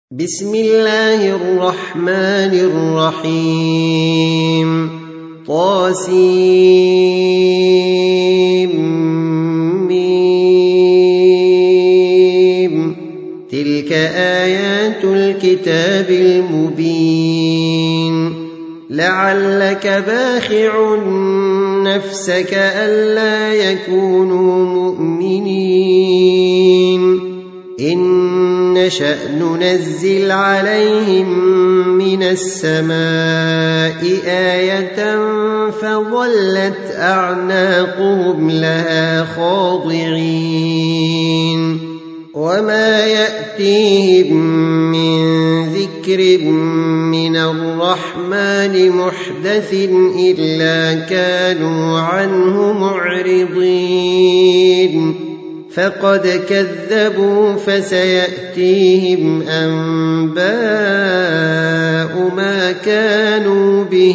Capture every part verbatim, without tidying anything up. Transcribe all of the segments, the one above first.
بسم الله الرحمن الرحيم طاسيم تلك آيات الكتاب المبين لعلك باخع نفسك ألا يكونوا مؤمنين إن نشأ ننزل عليهم من السماء آية فظلت أعناقهم لها خاضعين وما يأتيهم من ذكر من الرحمن محدث إلا كانوا عنه معرضين فقد كذبوا فسيأتيهم أنباء ما كانوا به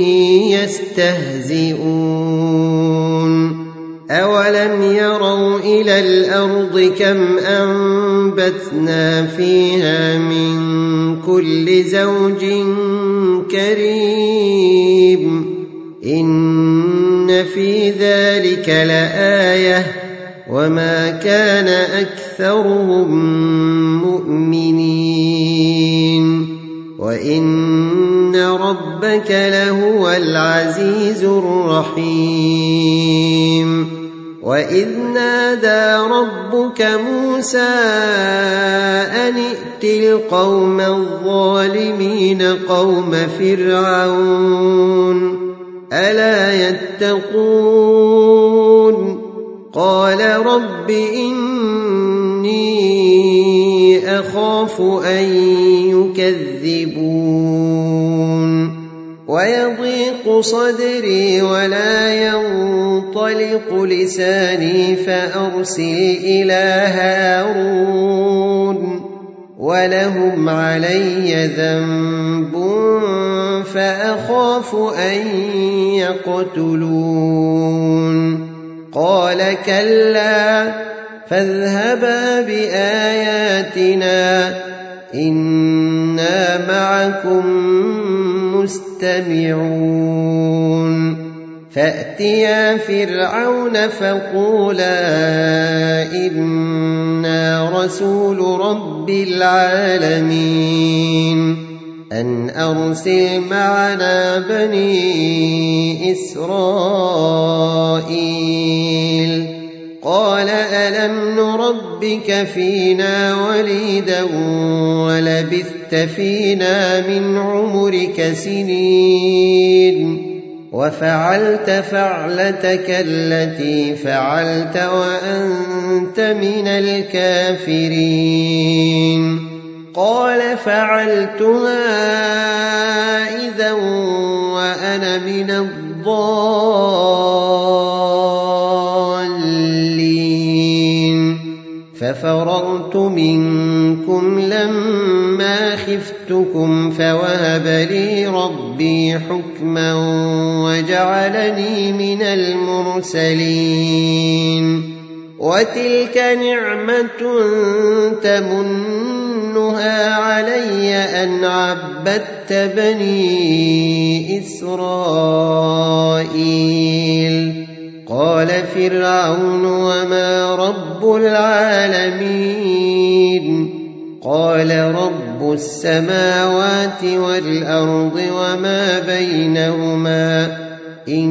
يستهزئون أولم يروا إلى الأرض كم أنبتنا فيها من كل زوج كريم إن في ذلك لآية وما كان أكثرهم مؤمنين وإن ربك لهو العزيز الرحيم وإذ نادى ربك موسى أن ائت القوم الظالمين قوم فرعون ألا يتقون قال رب إني أخاف أن يكذبون ويضيق صدري ولا ينطلق لساني فأرسل إلى هارون ولهم علي ذنب فأخاف أن يقتلون قال كلا فاذهبا بآياتنا إنا معكم مستمعون فأتيا فرعون فقولا إنا رسول رب العالمين أن أرسل معنا بني إسرائيل قال ألم نربك فينا وليدا ولبثت فينا من عمرك سنين وفعلت فعلتك التي فعلت وأنت من الكافرين قال فعلتها إذا وأنا من الضالين ففررت منكم لما خفتكم فوهب لي ربي حكما وجعلني من المرسلين وتلك نعمة تمنها علي أن عبدت بني إسرائيل قال فرعون وما رب العالمين قال رب السماوات والأرض وما بينهما إن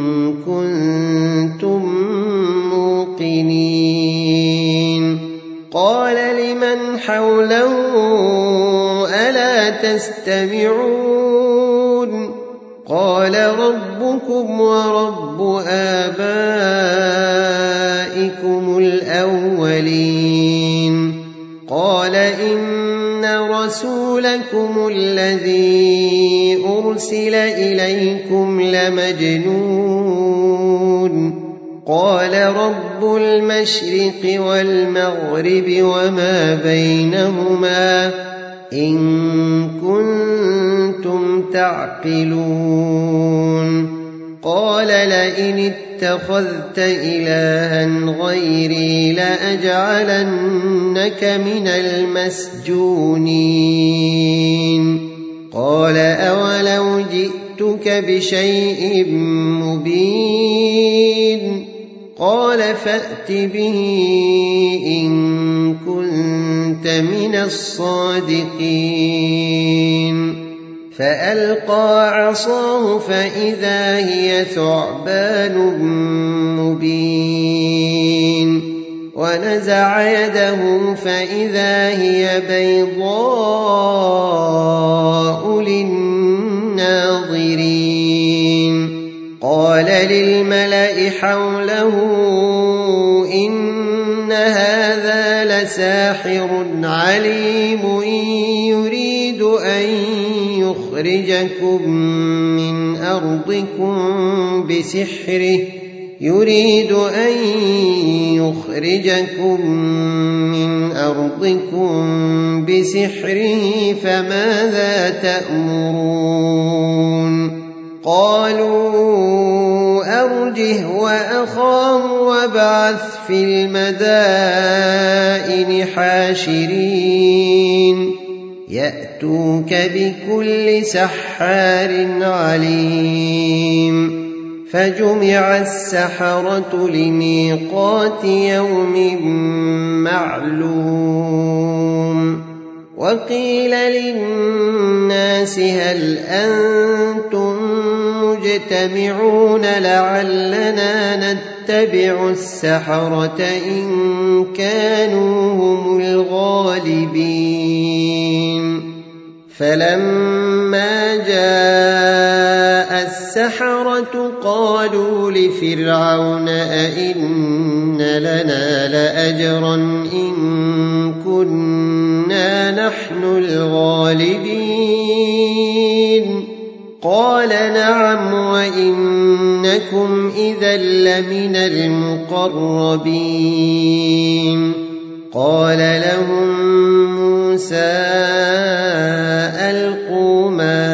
كنتم موقنين قال لمن حوله ألا تستمعون قال ربكم ورب آبائكم الأولين قال إن رسولكم الذي أرسل إليكم لمجنون قال رب المشرق والمغرب وما بينهما إن كنتم تعقلون قال لئن اتخذت إلها غيري لأجعلنك من المسجونين قال أولو جئتك بشيء مبين قال فأت به إن كنت من الصادقين فألقى عصاه فإذا هي ثعبان مبين ونزع يده فإذا هي بيضاء للناظرين قال للملأ حوله إن هذا لساحر عليم يريد أن يخرجكم من أرضكم بسحره يريد أن يخرجكم من أرضكم بسحره فماذا تأمرون قالوا أرجه وأخاه وابعث في المدائن حاشرين يأتوك بكل سحار عليم فجمع السحرة لميقات يوم معلوم وقيل للناس هل أنتم مجتمعون لعلنا نتبع السحرة إن كانوا هم الغالبين فلما جاء السحرة قالوا لفرعون أئن لنا لأجرا إن كنا نحن الغالبين قال نعم وإنكم إذا لمن المقربين قال لهم موسى ألقوا ما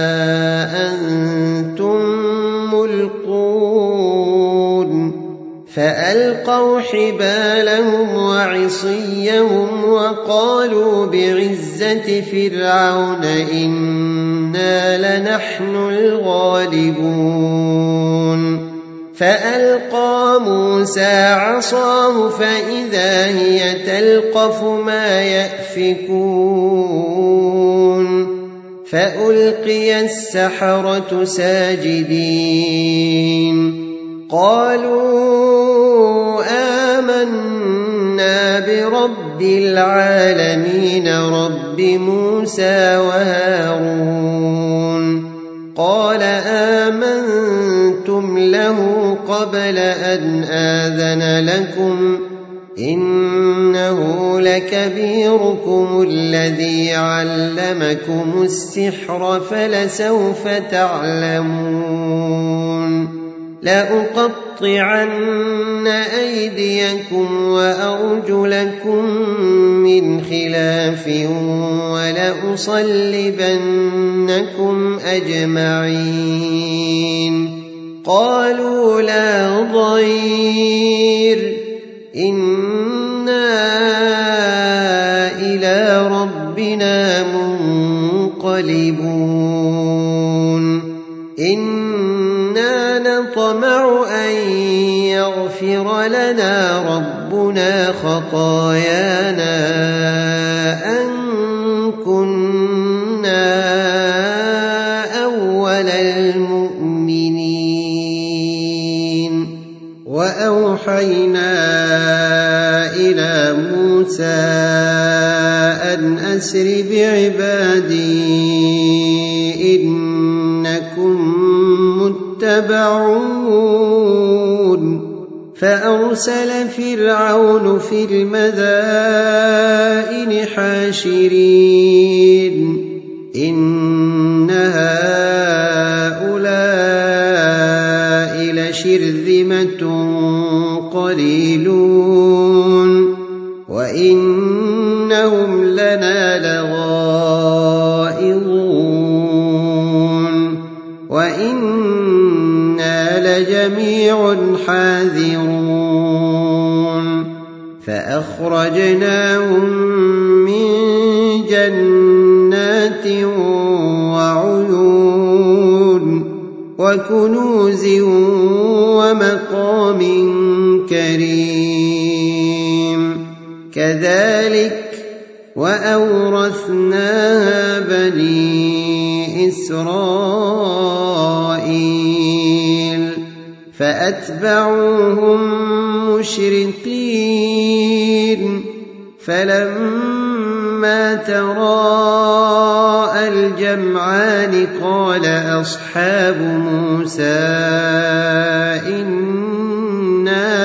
أنتم ملقون فألقوا حبالهم وعصيهم وقالوا بعزة فرعون إنا لنحن الغالبون فألقى موسى عصاه فإذا هي تلقف ما يأفكون فألقي السحرة ساجدين قالوا آمنا برب العالمين رب موسى وهارون قال آمنتم له قبل أن آذن لكم إنه لكبيركم الذي علمكم السحر فلسوف تعلمون لأقطعن أيديكم وأرجلكم من خلاف ولأصلبنكم أجمعين قالوا لا ضير إنا إلى ربنا منقلبون إنا نطمع أن يغفر لنا ربنا خطايانا أن كنا أول المؤمنين وأوحينا إلى موسى أن أسر بعبادي إنكم متبعون فأرسل فرعون في المدائن حاشرين إن هؤلاء لشرذمة قليلون وإنهم لنا لغائظون وإنا لجميع فأخرجناهم من جنات وعيون وكنوز ومقام كريم كذلك وأورثناها بني إسرائيل فأتبعوهم مشرقين فلما تراءى الجمعان قال أصحاب موسى إنا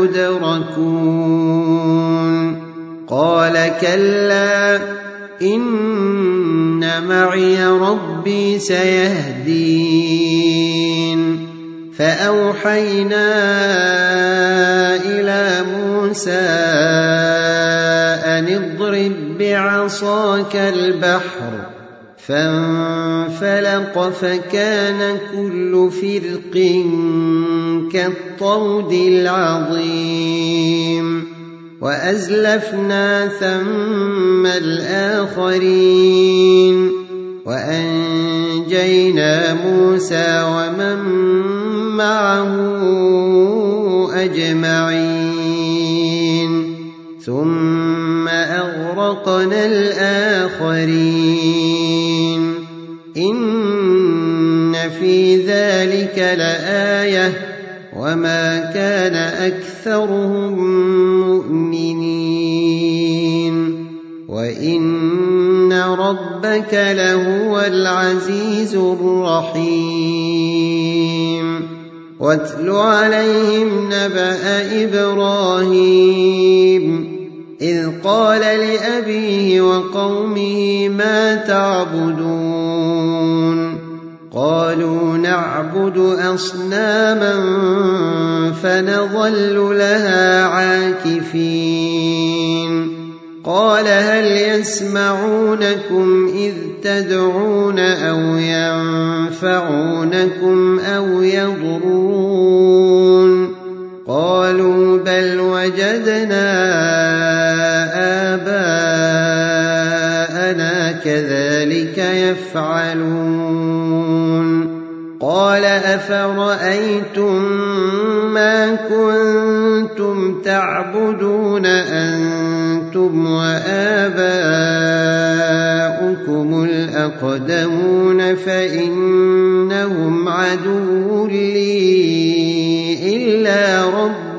لمدركون قال كلا إن معي ربي سيهدين فأوحينا إلى موسى أن اضرب بعصاك البحر فانفلق فكان كل فرق كالطود العظيم وأزلفنا ثم الآخرين وأنجينا موسى ومن معه أجمعين ثم أغرقنا الآخرين إن في ذلك لآية وما كان أكثرهم مؤمنين وإن ربك لهو العزيز الرحيم واتل عليهم نبأ إبراهيم إذ قال لأبيه وقومه ما تعبدون قالوا نعبد أصناما فنظل لها عاكفين قال هل يسمعونكم إذ تدعون أو ينفعونكم أو يضرون قالوا بل وجدنا آباءنا كذلك يفعلون قال أفرأيتم ما كنتم تعبدون أنتم وآباؤكم الأقدمون فإنهم عدو لي إلا رب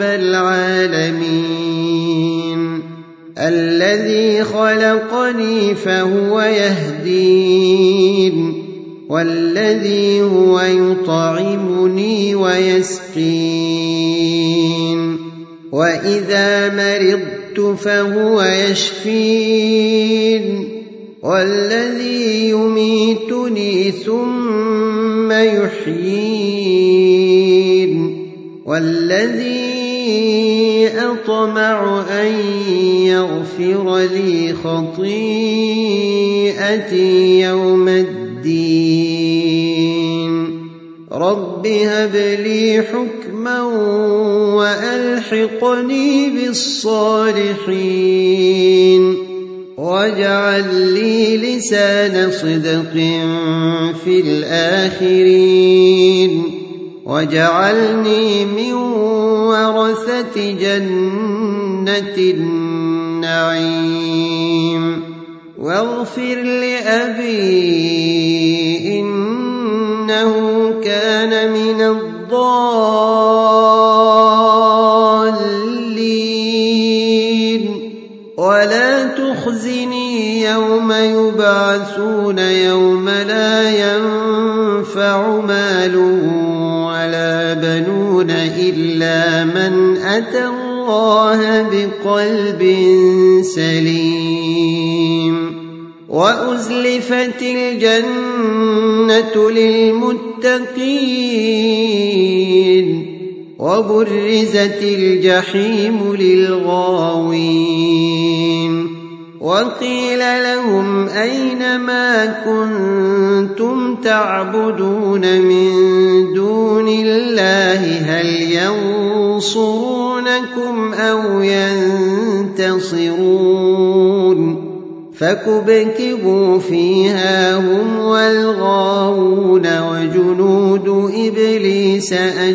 العالمين الذي خلقني فهو يهدين والذي هو يطعمني ويسقين وإذا مرضت فهو يشفين والذي يميتني ثم يحيين والذي أطمع أن يغفر لي خطيئتي يوم الدين رب هب لي حكما وألحقني بالصالحين واجعل لي لسان صدق في الآخرين واجعلني من ورثة جنة النعيم واغفر لأبي إنه كان من الضالين ولا تخزني يوم يبعثون يوم لا ينفع مال ولا بنون إلا من أتى الله بقلب سليم وأزلفت الجنة للمتقين وبرزت الجحيم للغاوين وقيل لهم أين ما كنتم تعبدون من دون الله هل ينصرونكم أو ينتصرون فكبكبوا فيها هم والغاوون وجنود إبليس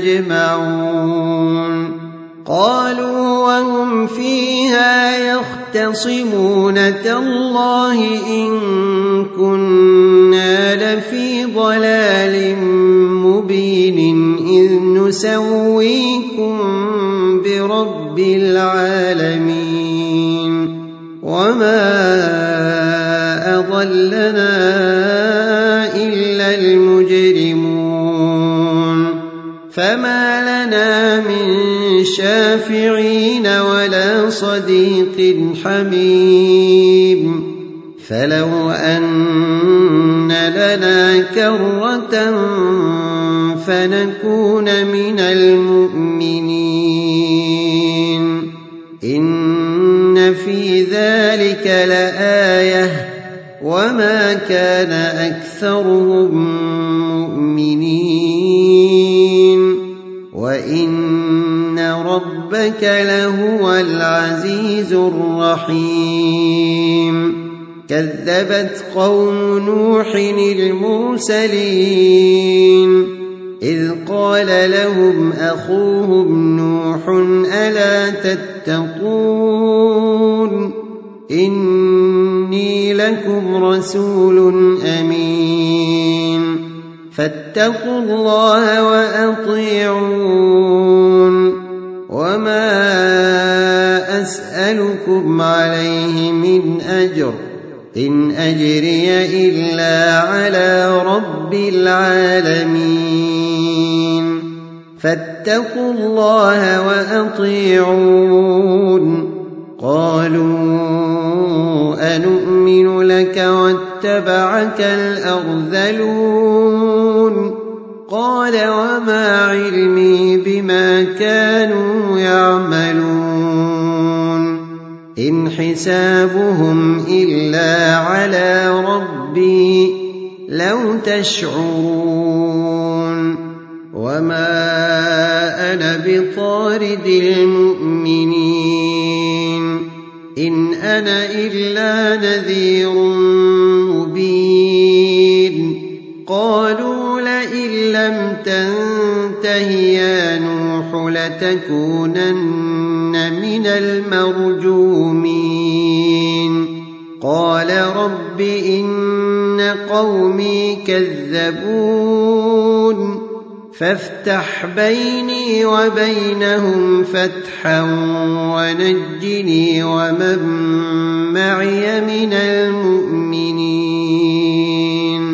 أجمعون قالوا وهم فيها يختصمون تالله إن كنا لفي ضلال مبين إذ نسويكم برب العالمين وما أضلنا إلا المجرمون فما لنا من شافعين ولا صديق حميم فلو أن لنا كرة فنكون من المؤمنين إن في ذلك لآية وما كان أكثرهم مؤمنين وإن ربك لهو العزيز الرحيم كذبت قوم نوح المرسلين إذ قال لهم أخوهم نوح ألا تتقون إني لكم رسول أمين فاتقوا الله وأطيعون وما أسألكم عليه من أجر إن أجري إلا على رب العالمين فاتقوا الله وأطيعون قالوا أنؤمن لك واتبعك الأرذلون قال وما علمي بما كانوا يعملون إن حسابهم إلا على ربي لو تشعرون وما أنا بطارد المؤمنين إن أنا إلا نذير مبين قالوا لئن لم تنته يا نوح لتكونن من المرجومين قال رب إن قومي كذبون فافتح بيني وبينهم فتحا ونجني ومن معي من المؤمنين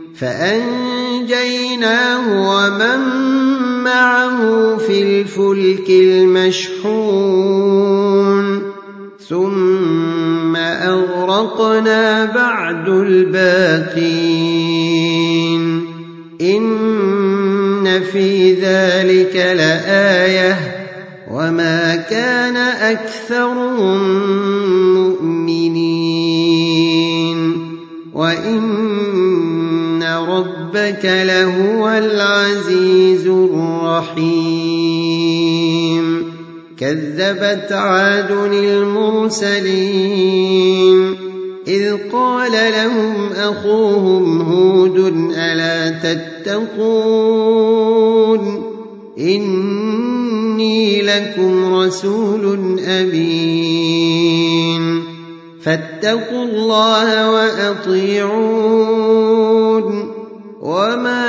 فأنجيناه ومن معه في الفلك المشحون ثم أغرقنا بعد الباقين إن في ذلك لآية وما كان أكثرهم مؤمنين وإن ربك لهو العزيز الرحيم كذبت عاد المرسلين إذ قال لهم أخوهم هود ألا تتقون إني لكم رسول أمين فاتقوا الله وأطيعون وما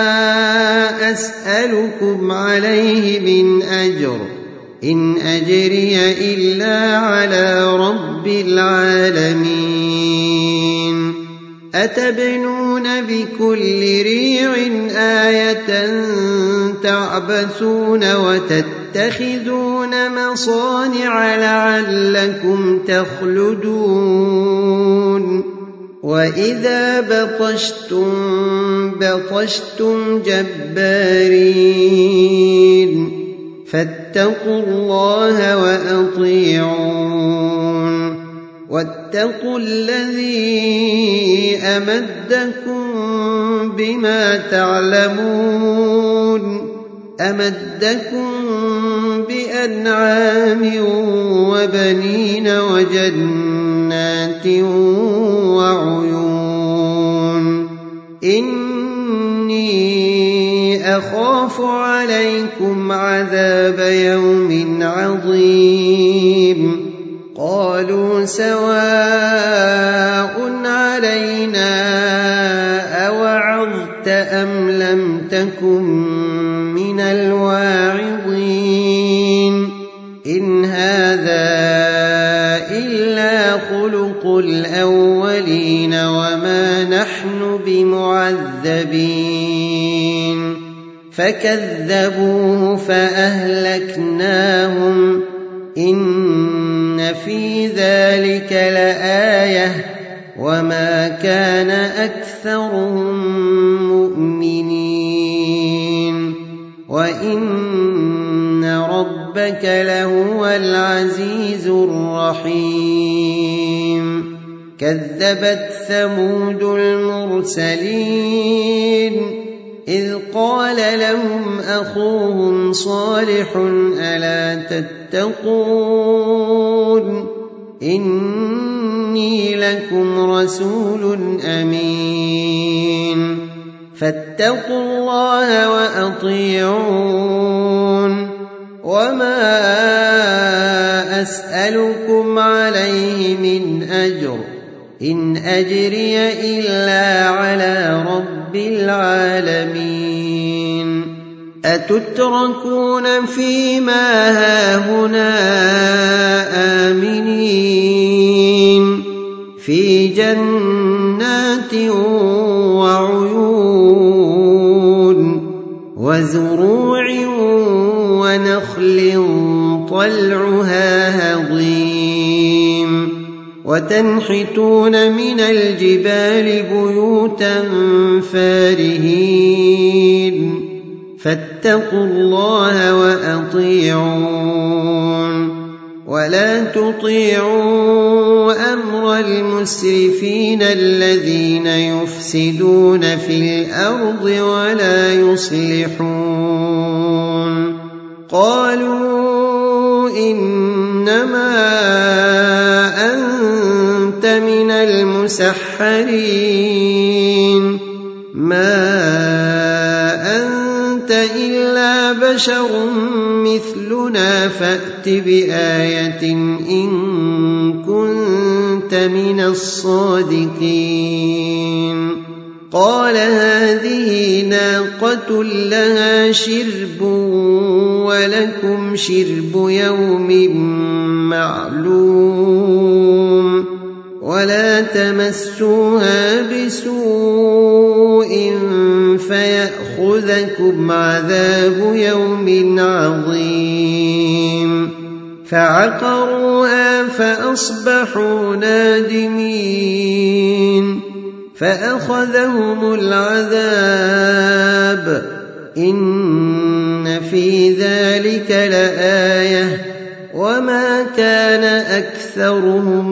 أسألكم عليه من أجر إن أجري إلا على رب العالمين أتبنون بكل ريع آية تعبثون وتتخذون مصانع لعلكم تخلدون وإذا بطشتم بطشتم جبارين فاتقوا الله وأطيعون واتقوا الذي أمدكم بما تعلمون أمدكم بأنعام وبنين وجنات وعيون إني أخاف عليكم عذاب يوم عظيم قالوا سواء علينا أوعظت أم لم تكن من الواعظين إن هذا إلا خلق الأولين وما نحن بمعذبين فكذبوه فأهلكناهم إن في ذلك لآية وما كان أكثرهم مؤمنين وإن ربك لهو العزيز الرحيم كذبت ثمود المرسلين إذ قال لهم أخوهم صالح ألا تتقون إني لكم رسول أمين فاتقوا الله وأطيعون وما أسألكم عليه من أجر إن أجري إلا على رب العالمين أتتركون فيما هاهنا آمنين في جنات وعيون وزروع ونخل طلعها هضيم وتنحتون من الجبال بيوتا فارهين فاتقوا الله وأطيعون ولا تطيعوا أمر المسرفين الذين يفسدون في الأرض ولا يصلحون قالوا إنما أنت من المسحرين ما أنت إلا بشر مثلنا فأت بآية إن كنت من الصادقين قال هذه ناقة لها شرب ولكم شرب يوم معلوم ولا تمسوها بسوء فيأخذكم عذاب يوم عظيم فعقروها فأصبحوا نادمين فأخذهم العذاب إن في ذلك لآية وما كان أكثرهم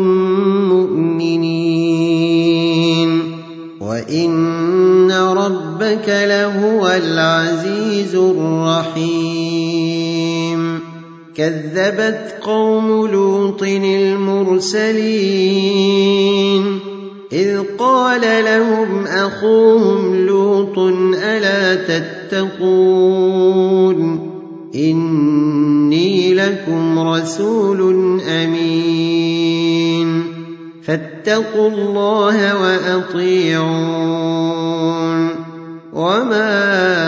مؤمنين وإن ربك لهو العزيز الرحيم كذبت قوم لوط المرسلين إذ قال لهم أخوهم لوط ألا تتقون إني لكم رسول أمين فاتقوا الله وأطيعون وما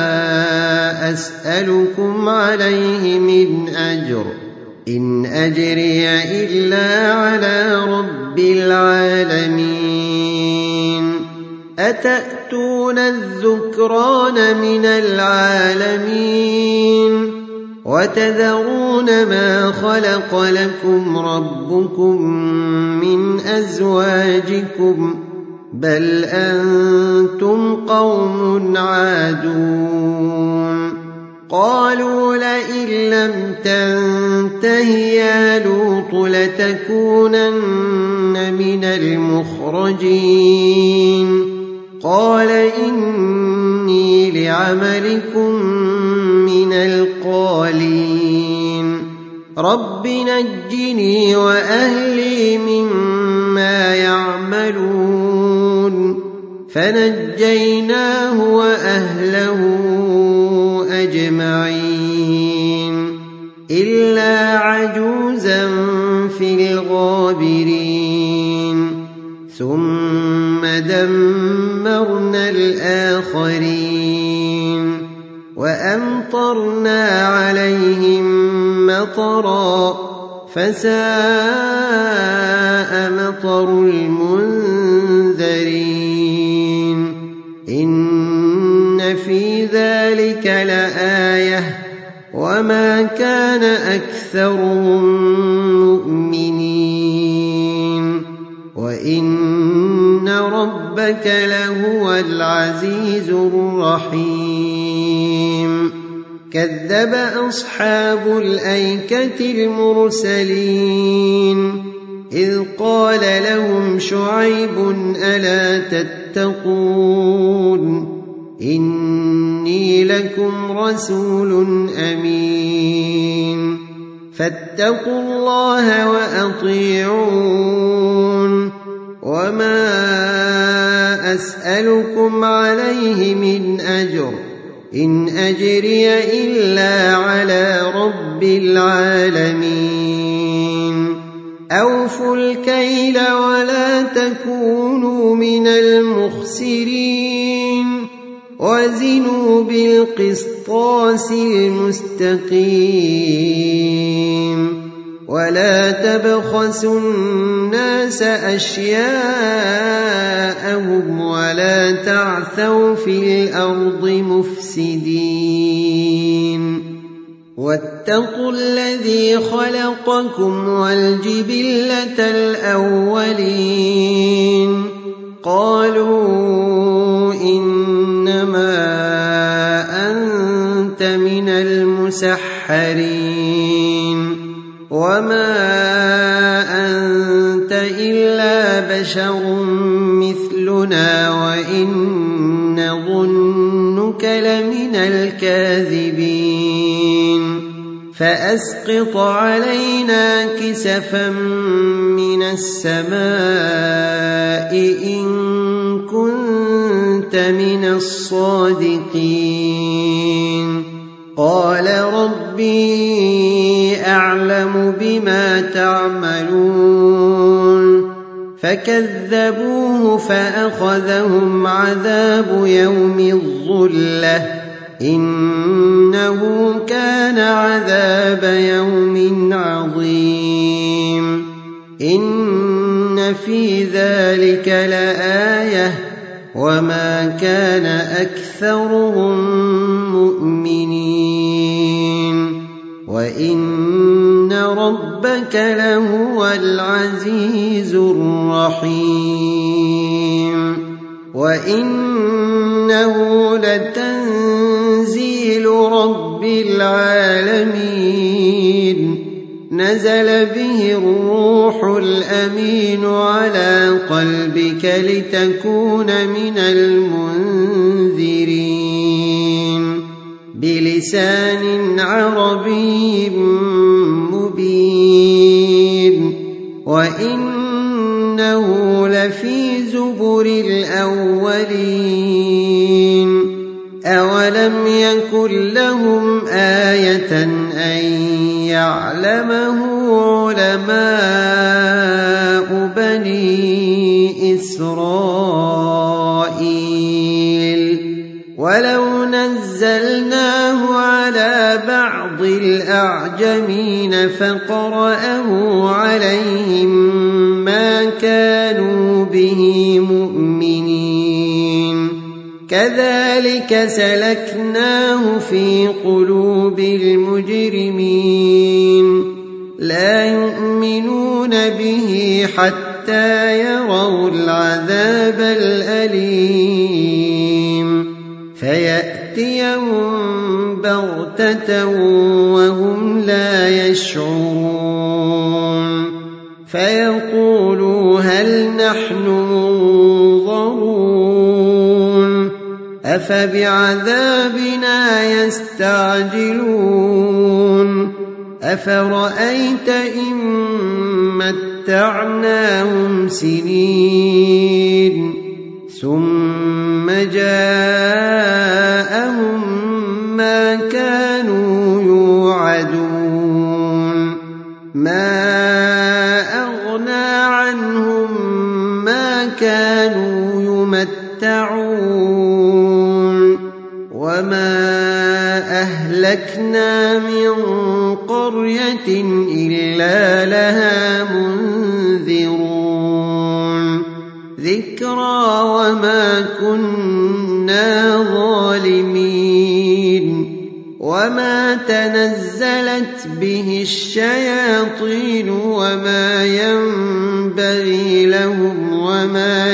أسألكم عليه من أجر إن أجري إلا على رب العالمين أتأتون الذكران من العالمين وتذرون ما خلق لكم ربكم من أزواجكم بل أنتم قوم عادون قالوا لئن لم تنته يا لوط لتكونن من المخرجين قال إني لعملكم من القالين رب نجني وأهلي مما يعملون فنجيناه وأهله أجمعين إلا عجوزا في الغابرين ثم دمرنا الآخرين وأمطرنا عليهم مطرا فساء مطر المنذرين إن في ذلك لآية وما كان أكثرهم مؤمنين وإن ربك لهو العزيز الرحيم كذب أصحاب الأيكة المرسلين إذ قال لهم شعيب ألا تتقون إني لكم رسول أمين فاتقوا الله وأطيعون وما أسألكم عليه من أجر إن أجري إلا على رب العالمين أوفوا الكيل ولا تكونوا من المخسرين وزنوا بالقسطاس المستقيم ولا تبخسوا الناس أشياءهم ولا تعثوا في الأرض مفسدين واتقوا الذي خلقكم والجبلة الأولين قالوا إنما أنت من المسحرين وما أنت إلا بشر مثلنا وإن نظنك لمن الكاذبين فأسقط علينا كسفا من السماء إن كنت من الصادقين قال ربي أعلم بما تعملون فكذبوه فأخذهم عذاب يوم الظلة إنه كان عذاب يوم عظيم إن في ذلك لآية وما كان أكثرهم مؤمنين وإن ربك لهو العزيز الرحيم وإنه لتنزيل رب العالمين نزل به الروح الأمين على قلبك لتكون من المنذرين بلسان عربي مبين وإنه لفي زبر الأولين أولم يكن لهم آية أن يعلمه علماء بني إسرائيل ولو نزلناه على بعض الأعجمين فقرأه عليهم ما كانوا به مؤمنين كذلك سلكناه في قلوب المجرمين لا يؤمنون به حتى يروا العذاب الأليم فيأتيهم بغتة وهم لا يشعرون فيقولوا هل نحن منظرون أفبعذابنا يستعجلون أفرأيت إن متعناهم سنين ثم جاءهم ما كانوا يوعدون ما أغنى عنهم ما كانوا يمتعون وما أهلكنا من قرية إلا لها منذرون ذكرى وما كنا ظالمين وما تنزلت به الشياطين وما ينبغي لهم وما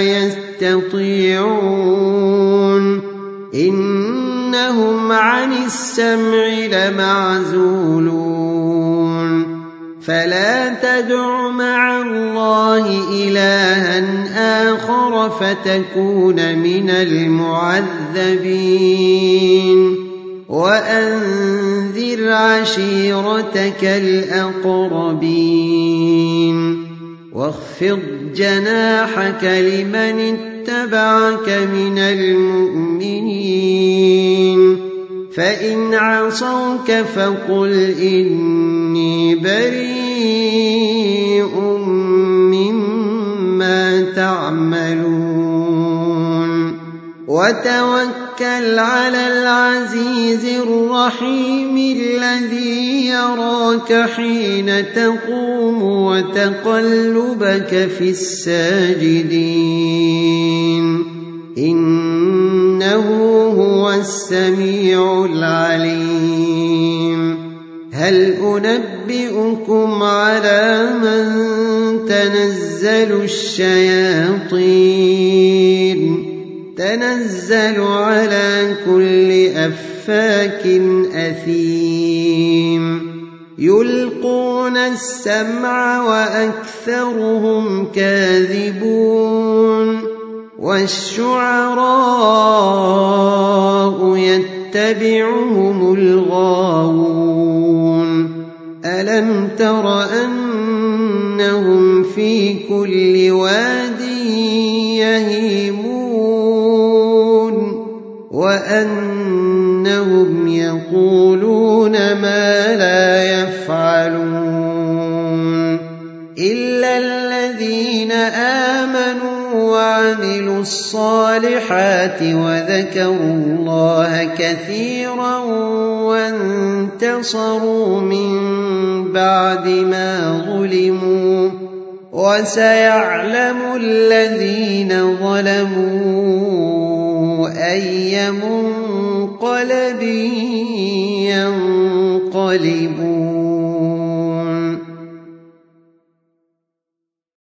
يستطيعون إنهم عن السمع لمعزولون فلا تدع مع الله إلها آخر فتكون من المعذبين وأنذر عشيرتك الأقربين واخفض جناحك لمن اتبعك من المؤمنين فإن عصوك فقل إني بريء مما تعملون وتوكل على العزيز الرحيم الذي يراك حين تقوم وتقلبك في الساجدين إنه هو السميع العليم هل أنبئكم على من تنزل الشياطين تنزل على كل أفاك أثيم يلقون السمع وأكثرهم كاذبون والشعراء يتبعهم الغاوون ألم تر أنهم في كل واد يهيمون وأنهم يقولون ما لا يفعلون إلا الذين آمنوا وعملوا الصالحات وذكروا الله كثيرا وانتصروا من بعد ما ظلموا وسيعلم الذين ظلموا أي منقلب ينقلبون